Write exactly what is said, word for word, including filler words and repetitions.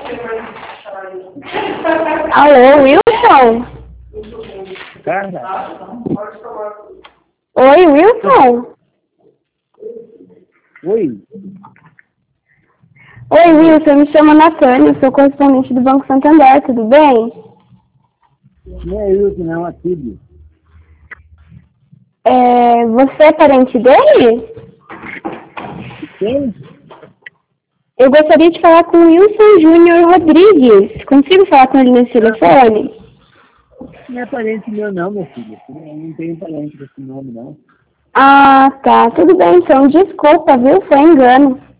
Alô, Wilson? Carla? Oi, Wilson? Oi? Oi, Wilson, eu me chamo Natânia, sou correspondente do Banco Santander, tudo bem? Não é Wilson, não, é Tíbio. É, você é parente dele? Quem? Eu gostaria de falar com o Wilson Júnior Rodrigues. Consigo falar com ele nesse telefone? Não é parente meu, não, meu filho. Eu não tenho parente desse nome, não. Ah, tá. Tudo bem, então. Desculpa, viu? Foi engano.